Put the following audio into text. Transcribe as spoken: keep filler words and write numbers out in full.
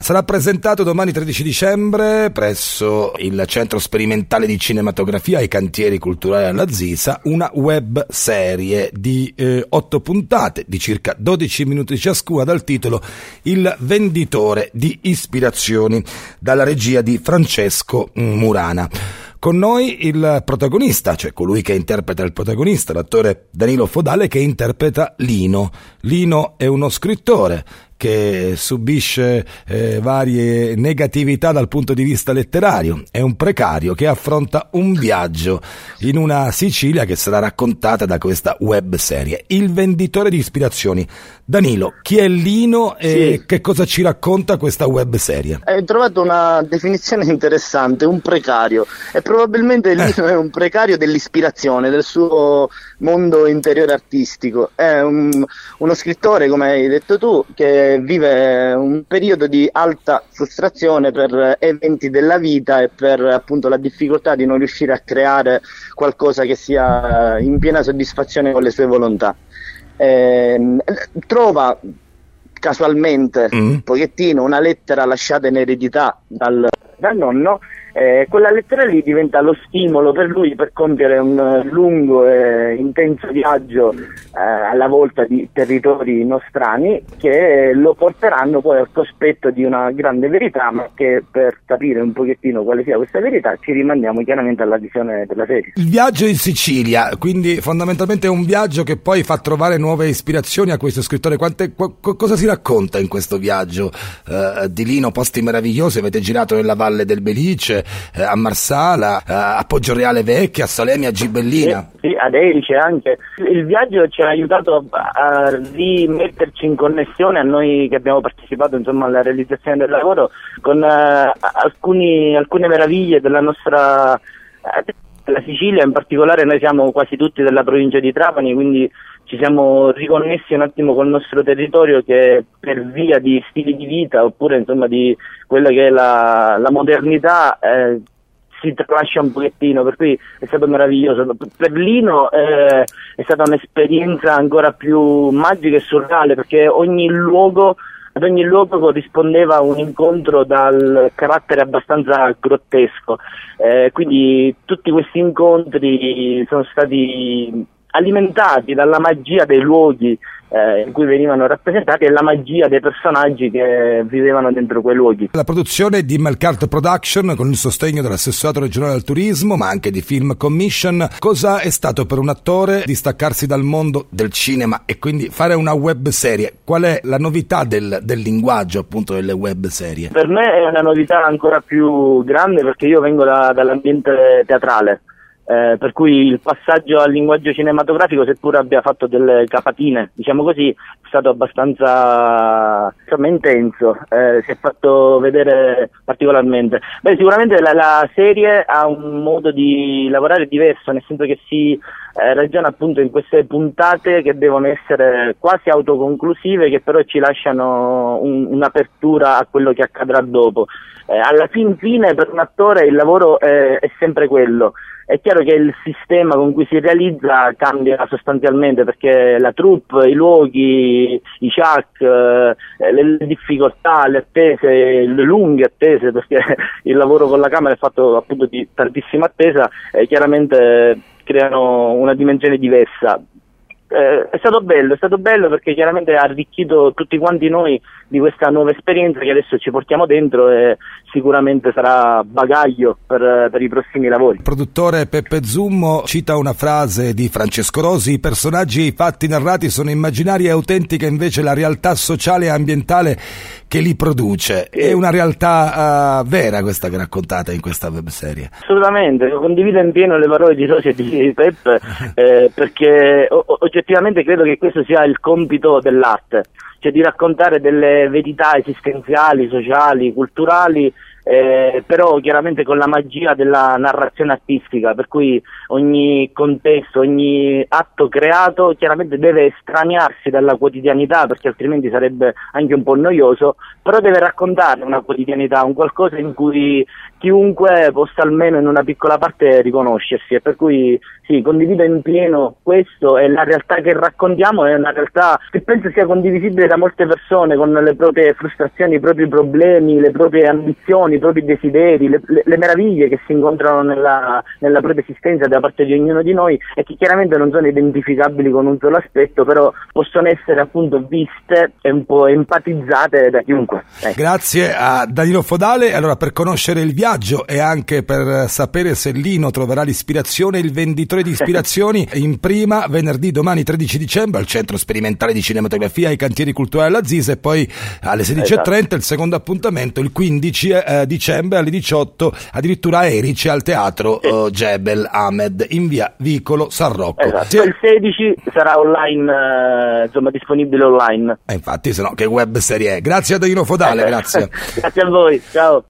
Sarà presentato domani tredici dicembre presso il Centro Sperimentale di Cinematografia ai Cantieri Culturali alla Zisa una web serie di eh, otto puntate di circa dodici minuti ciascuna dal titolo Il venditore di ispirazioni, dalla regia di Francesco Murana. Con noi il protagonista, cioè colui che interpreta il protagonista, l'attore Danilo Fodale, che interpreta Lino. Lino è uno scrittore che subisce eh, varie negatività dal punto di vista letterario. È un precario che affronta un viaggio in una Sicilia che sarà raccontata da questa web serie. Il venditore di ispirazioni. Danilo, chi è Lino e sì. Che cosa ci racconta questa web serie? Hai trovato una definizione interessante, un precario, e probabilmente Lino eh. è un precario dell'ispirazione, del suo mondo interiore artistico. È un, uno scrittore, come hai detto tu, che vive un periodo di alta frustrazione per eventi della vita e per appunto la difficoltà di non riuscire a creare qualcosa che sia in piena soddisfazione con le sue volontà. Eh, trova casualmente mm. un pochettino una lettera lasciata in eredità dal, dal nonno. Eh, quella lettera lì diventa lo stimolo per lui per compiere un lungo e intenso viaggio eh, alla volta di territori nostrani che lo porteranno poi al cospetto di una grande verità, ma che per capire un pochettino quale sia questa verità ci rimandiamo chiaramente alla visione della serie. Il viaggio in Sicilia, quindi fondamentalmente è un viaggio che poi fa trovare nuove ispirazioni a questo scrittore. Quante, qu- cosa si racconta in questo viaggio eh, di Lino? Posti meravigliosi, avete girato nella Valle del Belice, Eh, a Marsala, eh, a Poggioreale Vecchia, a Salemi, a Gibellina. Sì, sì, ad Erice anche. Il viaggio ci ha aiutato a, a rimetterci in connessione, a noi che abbiamo partecipato insomma alla realizzazione del lavoro, con eh, alcuni, alcune meraviglie della nostra eh, della Sicilia. In particolare noi siamo quasi tutti della provincia di Trapani, quindi ci siamo riconnessi un attimo col nostro territorio che per via di stili di vita oppure insomma di quella che è la, la modernità eh, si tralascia un pochettino, per cui è stato meraviglioso. Per Lino eh, è stata un'esperienza ancora più magica e surreale, perché ogni luogo ad ogni luogo corrispondeva un incontro dal carattere abbastanza grottesco, eh, quindi tutti questi incontri sono stati alimentati dalla magia dei luoghi eh, in cui venivano rappresentati e la magia dei personaggi che vivevano dentro quei luoghi. La produzione di Melcart Production con il sostegno dell'assessorato regionale al turismo, ma anche di Film Commission. Cosa è stato per un attore distaccarsi dal mondo del cinema e quindi fare una web serie? Qual è la novità del, del linguaggio appunto delle web serie? Per me è una novità ancora più grande, perché io vengo da, dall'ambiente teatrale. Eh, per cui il passaggio al linguaggio cinematografico, seppur abbia fatto delle capatine, diciamo così, è stato abbastanza insomma, intenso, eh, si è fatto vedere particolarmente. Beh, sicuramente la, la serie ha un modo di lavorare diverso, nel senso che si eh, ragiona appunto in queste puntate che devono essere quasi autoconclusive, che però ci lasciano un, un'apertura a quello che accadrà dopo. Eh, alla fin fine per un attore il lavoro è, è sempre quello. È chiaro che il sistema con cui si realizza cambia sostanzialmente, perché la troupe, i luoghi, i ciak, eh, le difficoltà, le attese, le lunghe attese, perché il lavoro con la camera è fatto appunto di tantissima attesa, eh, chiaramente creano una dimensione diversa. Eh, è stato bello, è stato bello perché chiaramente ha arricchito tutti quanti noi di questa nuova esperienza che adesso ci portiamo dentro e sicuramente sarà bagaglio per, per i prossimi lavori. Il produttore Peppe Zummo cita una frase di Francesco Rosi: i personaggi e i fatti narrati sono immaginari e autentiche, invece la realtà sociale e ambientale che li produce. È una realtà uh, vera questa che raccontate in questa webserie. Assolutamente, condivido in pieno le parole di Rosi e di Peppe, eh, perché o- oggettivamente credo che questo sia il compito dell'arte, cioè di raccontare delle verità esistenziali, sociali, culturali, eh, però chiaramente con la magia della narrazione artistica, per cui ogni contesto, ogni atto creato chiaramente deve estraniarsi dalla quotidianità, perché altrimenti sarebbe anche un po' noioso, però deve raccontare una quotidianità, un qualcosa in cui chiunque possa almeno in una piccola parte riconoscersi, e per cui sì, condivido in pieno questo, e la realtà che raccontiamo è una realtà che penso sia condivisibile da molte persone, con le proprie frustrazioni, i propri problemi, le proprie ambizioni, i propri desideri, le, le, le meraviglie che si incontrano nella, nella propria esistenza da parte di ognuno di noi, e che chiaramente non sono identificabili con un solo aspetto, però possono essere appunto viste e un po' empatizzate da chiunque. Eh. Grazie a Danilo Fodale. Allora, per conoscere il viaggio e anche per sapere se Lino troverà l'ispirazione, il venditore di ispirazioni, in prima venerdì domani tredici dicembre al Centro Sperimentale di Cinematografia ai Cantieri Culturali Lazisa, e poi alle sedici e trenta il secondo appuntamento il quindici eh, dicembre alle diciotto addirittura a Erice al Teatro eh, Jebel Ahmed in via Vicolo San Rocco. Esatto. Sì. Il sedici sarà online, eh, insomma disponibile online. E infatti, se no che web serie è. Grazie a Danilo Fodale, grazie. Grazie a voi, ciao.